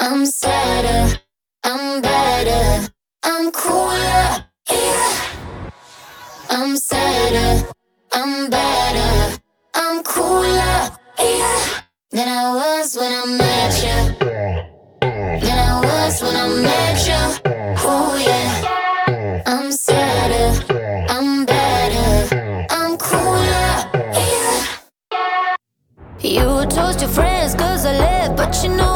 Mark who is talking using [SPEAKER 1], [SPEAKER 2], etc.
[SPEAKER 1] I'm sadder, I'm better, I'm cooler, yeah. I'm sadder, I'm better, I'm cooler, yeah. Than I was when I met you. Than I was when I met you. Oh yeah. I'm sadder, I'm better, I'm cooler, yeah. You would toast your friends cause I left, but you know